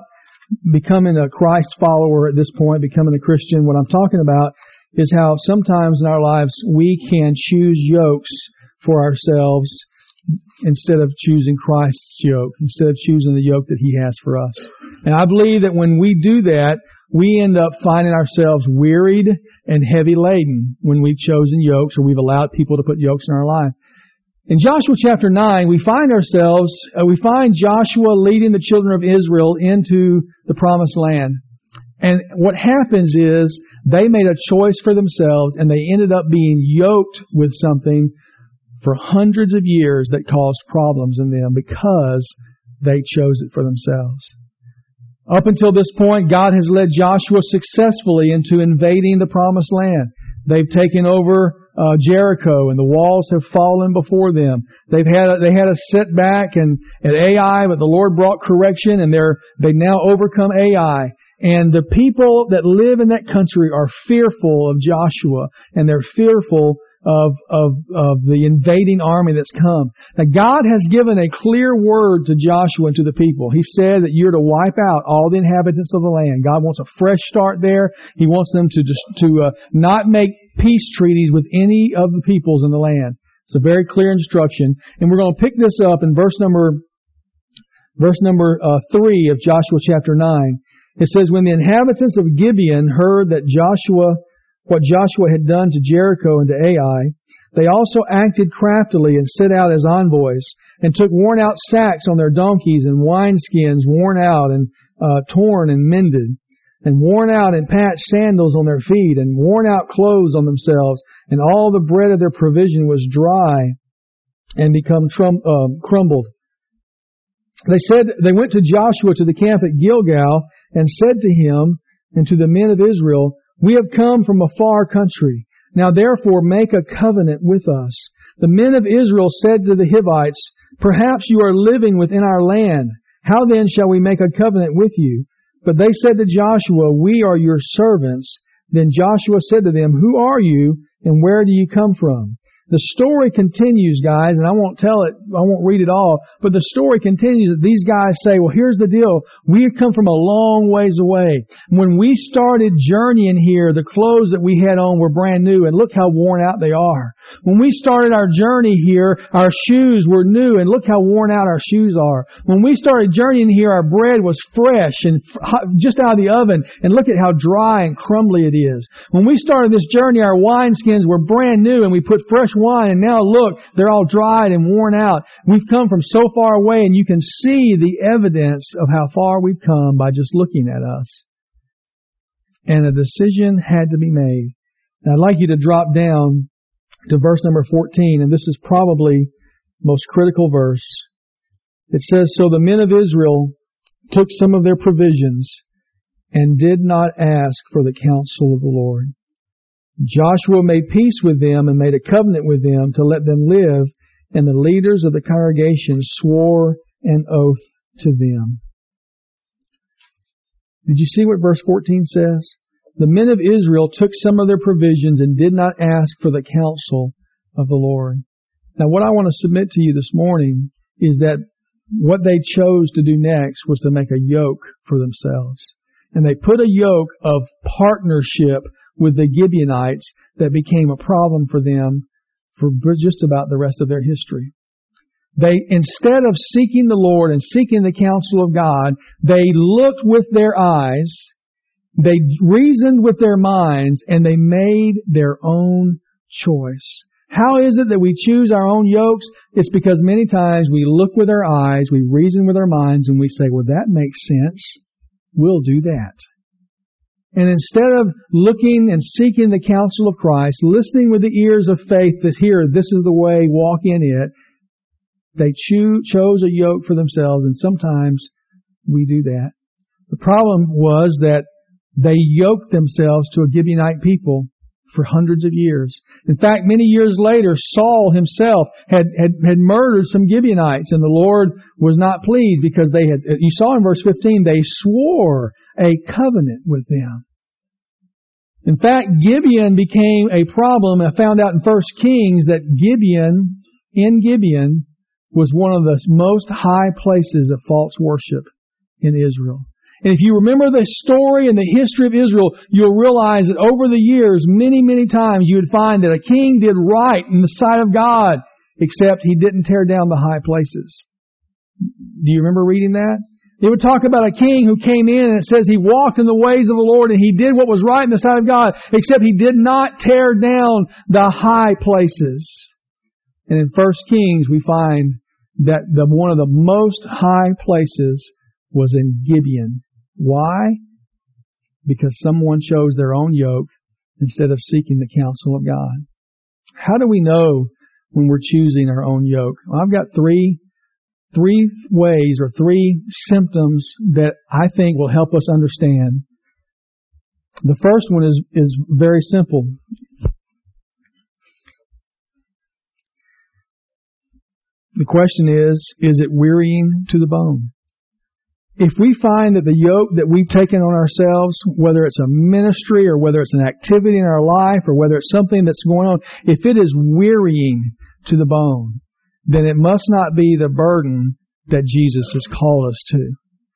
becoming a Christ follower at this point, becoming a Christian, what I'm talking about is how sometimes in our lives we can choose yokes for ourselves instead of choosing Christ's yoke, instead of choosing the yoke that He has for us. And I believe that when we do that, we end up finding ourselves wearied and heavy laden when we've chosen yokes or we've allowed people to put yokes in our life. In Joshua chapter nine, we find ourselves, uh, we find Joshua leading the children of Israel into the promised land. And what happens is they made a choice for themselves and they ended up being yoked with something for hundreds of years that caused problems in them because they chose it for themselves. Up until this point, God has led Joshua successfully into invading the promised land. They've taken over uh, Jericho, and the walls have fallen before them. They've had a, they had a setback and at Ai, but the Lord brought correction, and they're they've now overcome Ai. And the people that live in that country are fearful of Joshua, and they're fearful of, of, of the invading army that's come. Now God has given a clear word to Joshua and to the people. He said that you're to wipe out all the inhabitants of the land. God wants a fresh start there. He wants them to just, to uh, not make peace treaties with any of the peoples in the land. It's a very clear instruction. And we're going to pick this up in verse number, verse number uh, three of Joshua chapter nine. It says, when the inhabitants of Gibeon heard that Joshua what Joshua had done to Jericho and to Ai, they also acted craftily and set out as envoys, and took worn-out sacks on their donkeys and wineskins worn out and uh, torn and mended, and worn out and patched sandals on their feet, and worn-out clothes on themselves, and all the bread of their provision was dry and become trum- uh, crumbled. They said they went to Joshua to the camp at Gilgal and said to him and to the men of Israel, we have come from a far country. Now therefore make a covenant with us. The men of Israel said to the Hivites, perhaps you are living within our land. How then shall we make a covenant with you? But they said to Joshua, we are your servants. Then Joshua said to them, who are you and where do you come from? The story continues, guys, and I won't tell it, I won't read it all, but the story continues that these guys say, well, here's the deal. We come from a long ways away. When we started journeying here, the clothes that we had on were brand new, and look how worn out they are. When we started our journey here, our shoes were new, and look how worn out our shoes are. When we started journeying here, our bread was fresh and just out of the oven, and look at how dry and crumbly it is. When we started this journey, our wineskins were brand new, and we put fresh wine, and now look, they're all dried and worn out. We've come from so far away, and you can see the evidence of how far we've come by just looking at us. And a decision had to be made. And I'd like you to drop down to verse number fourteen, and this is probably the most critical verse. It says, so the men of Israel took some of their provisions and did not ask for the counsel of the Lord. Joshua made peace with them and made a covenant with them to let them live, and the leaders of the congregation swore an oath to them. Did you see what verse fourteen says? The men of Israel took some of their provisions and did not ask for the counsel of the Lord. Now what I want to submit to you this morning is that what they chose to do next was to make a yoke for themselves. And they put a yoke of partnership with the Gibeonites that became a problem for them for just about the rest of their history. They, instead of seeking the Lord and seeking the counsel of God, they looked with their eyes, they reasoned with their minds, and they made their own choice. How is it that we choose our own yokes? It's because many times we look with our eyes, we reason with our minds, and we say, well, that makes sense. We'll do that. And instead of looking and seeking the counsel of Christ, listening with the ears of faith that here, this is the way, walk in it, they cho- chose a yoke for themselves, and sometimes we do that. The problem was that they yoked themselves to a Gibeonite people for hundreds of years. In fact, many years later, Saul himself had, had, had murdered some Gibeonites, and the Lord was not pleased because they had, you saw in verse fifteen, they swore a covenant with them. In fact, Gibeon became a problem. I found out in First Kings that Gibeon, in Gibeon, was one of the most high places of false worship in Israel. And if you remember the story and the history of Israel, you'll realize that over the years, many, many times you would find that a king did right in the sight of God, except he didn't tear down the high places. Do you remember reading that? It would talk about a king who came in and it says he walked in the ways of the Lord and he did what was right in the sight of God, except he did not tear down the high places. And in First Kings we find that the one of the most high places was in Gibeon. Why? Because someone chose their own yoke instead of seeking the counsel of God. How do we know when we're choosing our own yoke? Well, I've got three Three ways or three symptoms that I think will help us understand. The first one is, is very simple. The question is, is it wearying to the bone? If we find that the yoke that we've taken on ourselves, whether it's a ministry or whether it's an activity in our life or whether it's something that's going on, if it is wearying to the bone, then it must not be the burden that Jesus has called us to.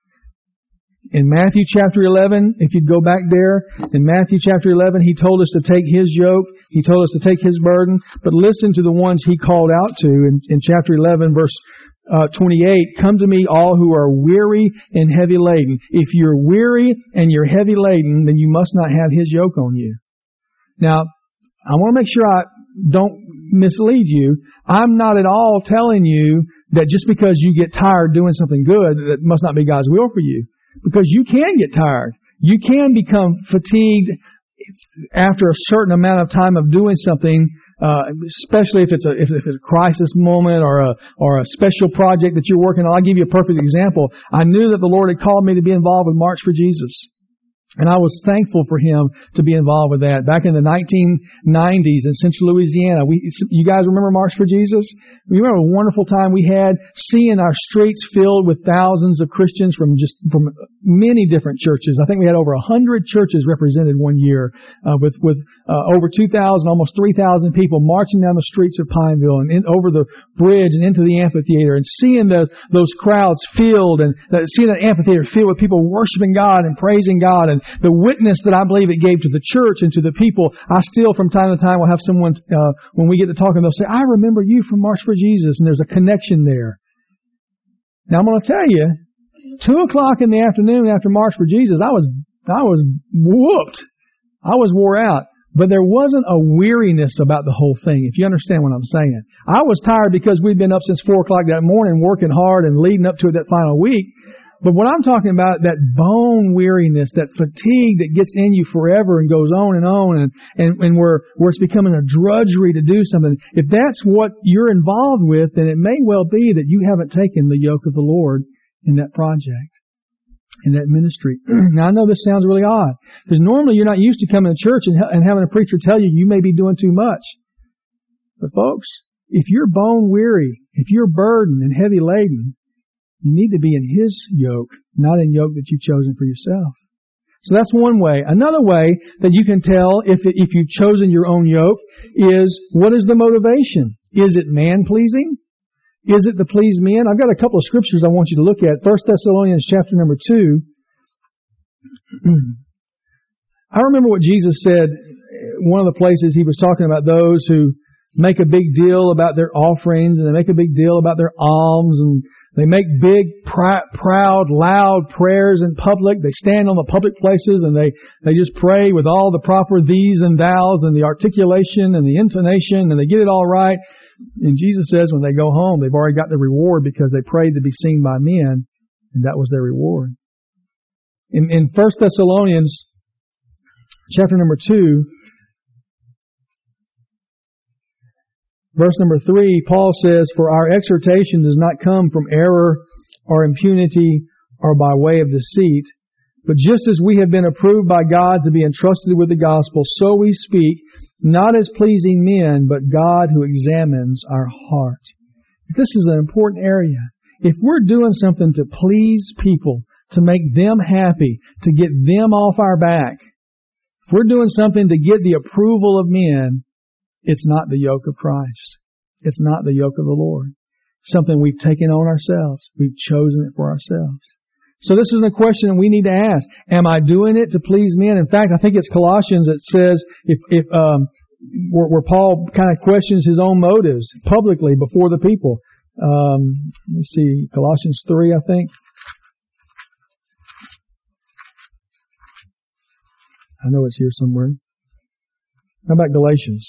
In Matthew chapter eleven, if you'd go back there, in Matthew chapter eleven, He told us to take His yoke. He told us to take His burden. But listen to the ones He called out to in, in chapter eleven, verse uh, twenty-eight. Come to me, all who are weary and heavy laden. If you're weary and you're heavy laden, then you must not have His yoke on you. Now, I want to make sure I don't mislead you. I'm not at all telling you that just because you get tired doing something good, that must not be God's will for you. Because you can get tired. You can become fatigued after a certain amount of time of doing something, uh, especially if it's a if, if it's a crisis moment or a or a special project that you're working on. I'll give you a perfect example. I knew that the Lord had called me to be involved with March for Jesus. And I was thankful for Him to be involved with that. Back in the nineteen nineties in Central Louisiana, we, you guys remember March for Jesus? You remember a wonderful time we had seeing our streets filled with thousands of Christians from just from many different churches. I think we had over a hundred churches represented one year, uh, with with uh, over two thousand, almost three thousand people marching down the streets of Pineville and in, over the bridge and into the amphitheater, and seeing the, those crowds filled and uh, seeing that amphitheater filled with people worshiping God and praising God, and the witness that I believe it gave to the church and to the people. I still, from time to time, will have someone, uh, when we get to talking, they'll say, I remember you from March for Jesus, and there's a connection there. Now, I'm going to tell you, two o'clock in the afternoon after March for Jesus, I was, I was whooped. I was wore out. But there wasn't a weariness about the whole thing, if you understand what I'm saying. I was tired because we'd been up since four o'clock that morning working hard and leading up to it that final week. But what I'm talking about, that bone weariness, that fatigue that gets in you forever and goes on and on, and, and, and where, where it's becoming a drudgery to do something. If that's what you're involved with, then it may well be that you haven't taken the yoke of the Lord in that project, in that ministry. Now, I know this sounds really odd, because normally you're not used to coming to church and, and having a preacher tell you you may be doing too much. But folks, if you're bone weary, if you're burdened and heavy laden, you need to be in His yoke, not in yoke that you've chosen for yourself. So that's one way. Another way that you can tell if it, if you've chosen your own yoke is, what is the motivation? Is it man-pleasing? Is it to please men? I've got a couple of scriptures I want you to look at. First Thessalonians chapter number two. I remember what Jesus said. One of the places He was talking about those who make a big deal about their offerings, and they make a big deal about their alms, and they make big, pr- proud, loud prayers in public. They stand on the public places and they, they just pray with all the proper these and thous and the articulation and the intonation, and they get it all right. And Jesus says when they go home, they've already got the reward because they prayed to be seen by men, and that was their reward. In, in First Thessalonians chapter number two, verse number three, Paul says, for our exhortation does not come from error or impunity or by way of deceit, but just as we have been approved by God to be entrusted with the gospel, so we speak, not as pleasing men, but God who examines our heart. This is an important area. If we're doing something to please people, to make them happy, to get them off our back, if we're doing something to get the approval of men, it's not the yoke of Christ. It's not the yoke of the Lord. Something we've taken on ourselves. We've chosen it for ourselves. So this is a question we need to ask. Am I doing it to please men? In fact, I think it's Colossians that says, if, if, um, where, where Paul kind of questions his own motives publicly before the people. Um, let's see, Colossians three, I think. I know it's here somewhere. How about Galatians?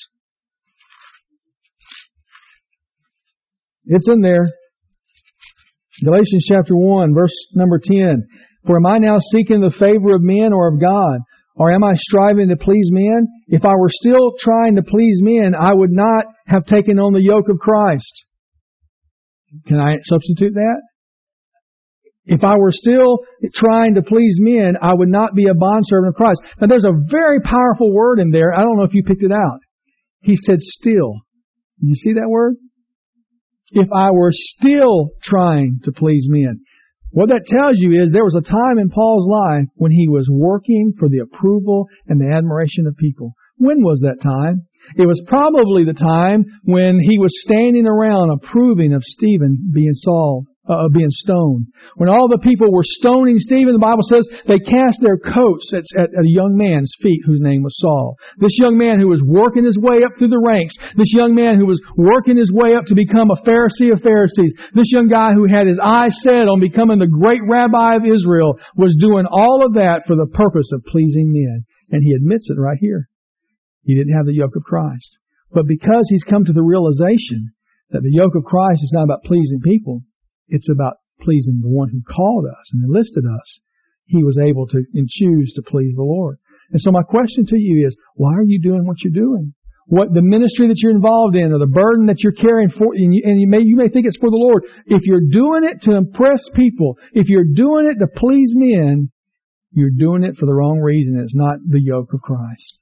It's in there. Galatians chapter one, verse number ten. For am I now seeking the favor of men or of God? Or am I striving to please men? If I were still trying to please men, I would not have taken on the yoke of Christ. Can I substitute that? If I were still trying to please men, I would not be a bondservant of Christ. Now there's a very powerful word in there. I don't know if you picked it out. He said still. Did you see that word? If I were still trying to please men. What that tells you is there was a time in Paul's life when he was working for the approval and the admiration of people. When was that time? It was probably the time when he was standing around approving of Stephen being Saul, uh, being stoned. When all the people were stoning Stephen, the Bible says they cast their coats at, at a young man's feet whose name was Saul. This young man who was working his way up through the ranks. This young man who was working his way up to become a Pharisee of Pharisees. This young guy who had his eyes set on becoming the great rabbi of Israel was doing all of that for the purpose of pleasing men. And he admits it right here. He didn't have the yoke of Christ. But because he's come to the realization that the yoke of Christ is not about pleasing people, it's about pleasing the one who called us and enlisted us, he was able to and choose to please the Lord. And so my question to you is, why are you doing what you're doing? What the ministry that you're involved in, or the burden that you're carrying for, and you, and you may you may think it's for the Lord. If you're doing it to impress people, if you're doing it to please men, you're doing it for the wrong reason. It's not the yoke of Christ.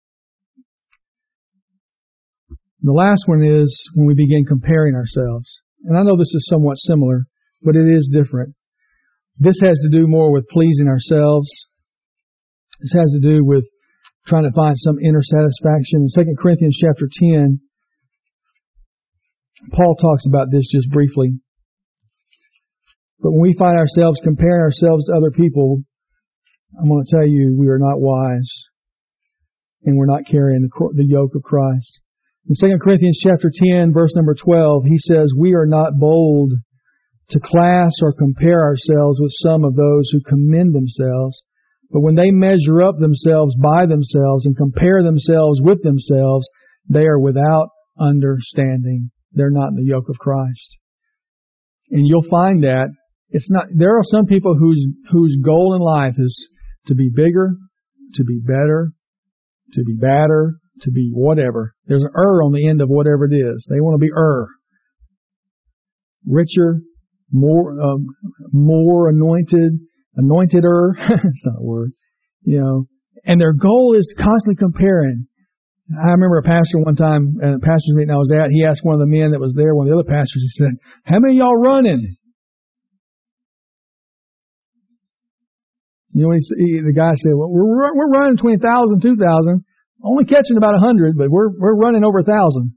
The last one is when we begin comparing ourselves. And I know this is somewhat similar, but it is different. This has to do more with pleasing ourselves. This has to do with trying to find some inner satisfaction. In Second Corinthians chapter ten, Paul talks about this just briefly. But when we find ourselves comparing ourselves to other people, I'm going to tell you we are not wise, and we're not carrying the, the yoke of Christ. In Second Corinthians chapter ten, verse number twelve, he says, we are not bold to class or compare ourselves with some of those who commend themselves, but when they measure up themselves by themselves and compare themselves with themselves, they are without understanding. They're not in the yoke of Christ. And you'll find that it's not, there are some people whose, whose goal in life is to be bigger, to be better, to be badder, to be whatever. There's an er on the end of whatever it is. They want to be er. Richer, more, um, more anointed, anointed-er. It's not a word. You know, and their goal is to constantly comparing. I remember a pastor one time at a pastor's meeting I was at, he asked one of the men that was there, one of the other pastors, he said, how many of y'all running? You know, he, he, the guy said, well, we're, we're running between one thousand and two thousand. Only catching about a hundred, but we're we're running over a thousand.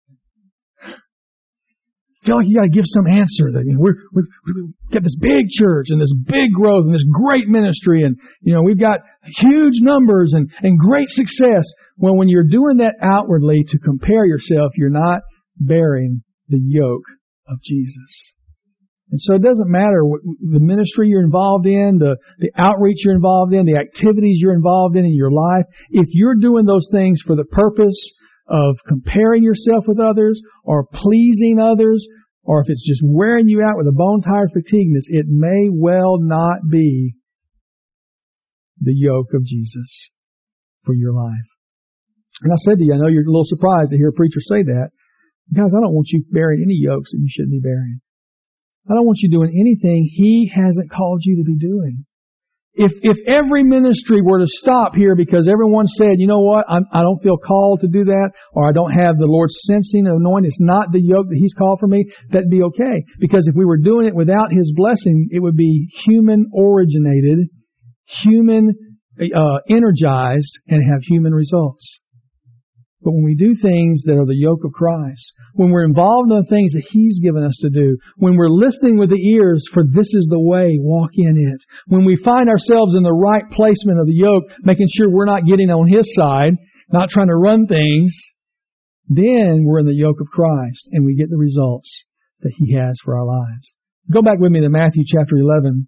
I feel like you got to give some answer. That you know, we're we've got this big church and this big growth and this great ministry, and you know we've got huge numbers and and great success. Well, when you're doing that outwardly to compare yourself, you're not bearing the yoke of Jesus. And so it doesn't matter what the ministry you're involved in, the, the outreach you're involved in, the activities you're involved in in your life. If you're doing those things for the purpose of comparing yourself with others or pleasing others, or if it's just wearing you out with a bone-tired fatigueness, it may well not be the yoke of Jesus for your life. And I said to you, I know you're a little surprised to hear a preacher say that. Guys, I don't want you bearing any yokes that you shouldn't be bearing. I don't want you doing anything He hasn't called you to be doing. If if every ministry were to stop here because everyone said, you know what, I'm, I don't feel called to do that, or I don't have the Lord's sensing and anointing, it's not the yoke that He's called for me, that'd be okay. Because if we were doing it without His blessing, it would be human originated, human uh, energized, and have human results. But when we do things that are the yoke of Christ, when we're involved in the things that He's given us to do, when we're listening with the ears for this is the way, walk in it, when we find ourselves in the right placement of the yoke, making sure we're not getting on His side, not trying to run things, then we're in the yoke of Christ and we get the results that He has for our lives. Go back with me to Matthew chapter eleven.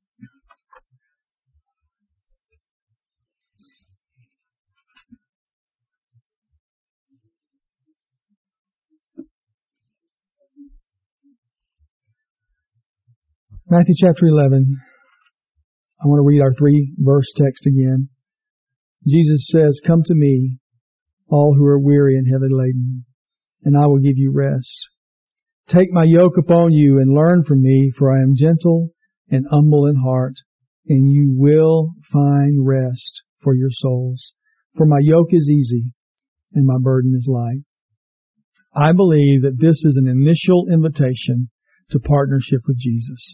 Matthew chapter eleven. I want to read our three verse text again. Jesus says, "Come to me, all who are weary and heavy laden, and I will give you rest. Take my yoke upon you and learn from me, for I am gentle and humble in heart, and you will find rest for your souls. For my yoke is easy and my burden is light." I believe that this is an initial invitation to partnership with Jesus.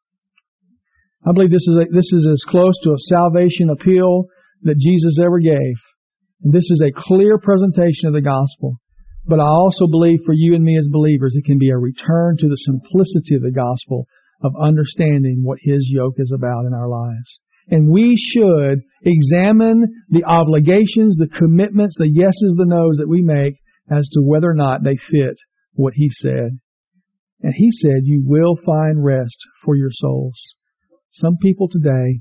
I believe this is a, this is as close to a salvation appeal that Jesus ever gave. And this is a clear presentation of the gospel. But I also believe for you and me as believers, it can be a return to the simplicity of the gospel of understanding what His yoke is about in our lives. And we should examine the obligations, the commitments, the yeses, the nos that we make as to whether or not they fit what He said. And He said, you will find rest for your souls. Some people today,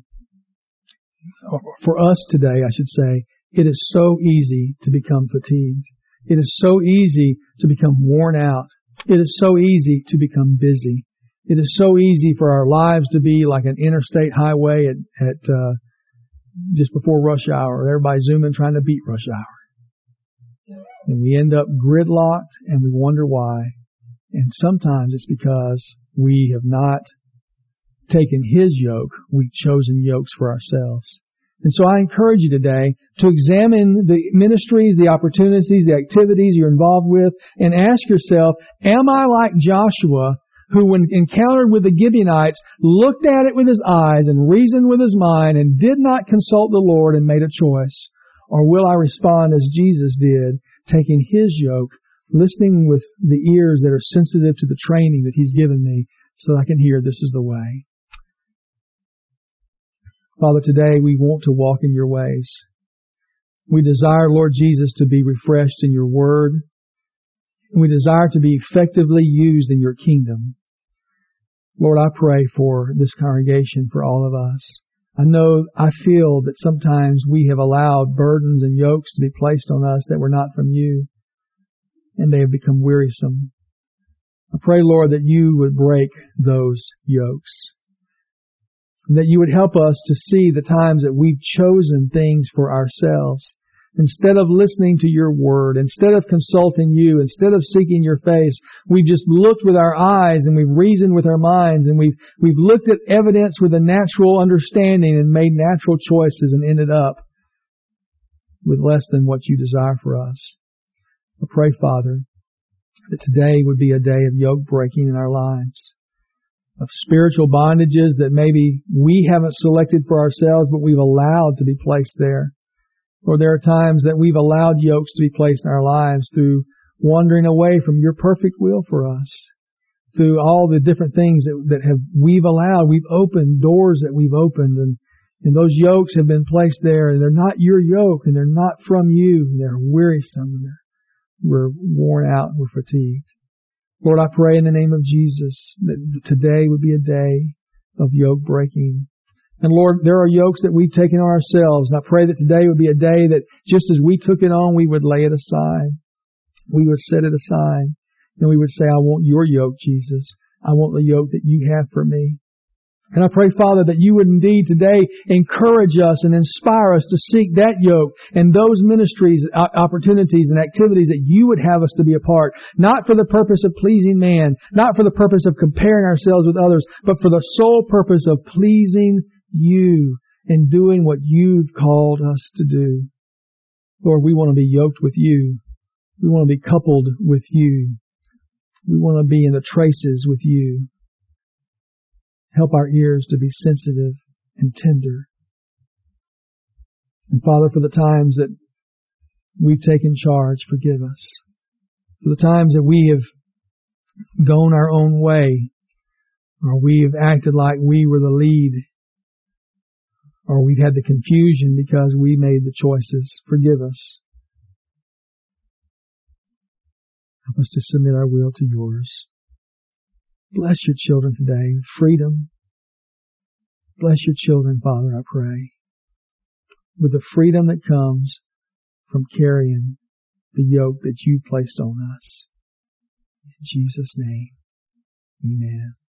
or for us today, I should say, it is so easy to become fatigued. It is so easy to become worn out. It is so easy to become busy. It is so easy for our lives to be like an interstate highway at, at uh, just before rush hour. Everybody zooming trying to beat rush hour. And we end up gridlocked and we wonder why. And sometimes it's because we have not taken His yoke. We've chosen yokes for ourselves. And so I encourage you today to examine the ministries, the opportunities, the activities you're involved with, and ask yourself, am I like Joshua, who when encountered with the Gibeonites, looked at it with his eyes and reasoned with his mind and did not consult the Lord and made a choice? Or will I respond as Jesus did, taking His yoke, listening with the ears that are sensitive to the training that He's given me so that I can hear this is the way? Father, today we want to walk in your ways. We desire, Lord Jesus, to be refreshed in your word. And we desire to be effectively used in your kingdom. Lord, I pray for this congregation, for all of us. I know, I feel that sometimes we have allowed burdens and yokes to be placed on us that were not from you, and they have become wearisome. I pray, Lord, that you would break those yokes. That you would help us to see the times that we've chosen things for ourselves. Instead of listening to your word, instead of consulting you, instead of seeking your face, we've just looked with our eyes and we've reasoned with our minds and we've, we've looked at evidence with a natural understanding and made natural choices and ended up with less than what you desire for us. I pray, Father, that today would be a day of yoke breaking in our lives. Of spiritual bondages that maybe we haven't selected for ourselves, but we've allowed to be placed there. Or there are times that we've allowed yokes to be placed in our lives through wandering away from your perfect will for us. Through all the different things that, that have we've allowed. We've opened doors that we've opened, and, and those yokes have been placed there, and they're not your yoke, and they're not from you, and they're wearisome, and they're, we're worn out, and we're fatigued. Lord, I pray in the name of Jesus that today would be a day of yoke breaking. And Lord, there are yokes that we've taken on ourselves. And I pray that today would be a day that just as we took it on, we would lay it aside. We would set it aside. And we would say, I want your yoke, Jesus. I want the yoke that you have for me. And I pray, Father, that you would indeed today encourage us and inspire us to seek that yoke and those ministries, opportunities, and activities that you would have us to be a part, not for the purpose of pleasing man, not for the purpose of comparing ourselves with others, but for the sole purpose of pleasing you and doing what you've called us to do. Lord, we want to be yoked with you. We want to be coupled with you. We want to be in the traces with you. Help our ears to be sensitive and tender. And Father, for the times that we've taken charge, forgive us. For the times that we have gone our own way, or we have acted like we were the lead, or we've had the confusion because we made the choices, forgive us. Help us to submit our will to yours. Bless your children today. Freedom. Bless your children, Father, I pray, with the freedom that comes from carrying the yoke that you placed on us. In Jesus' name, amen.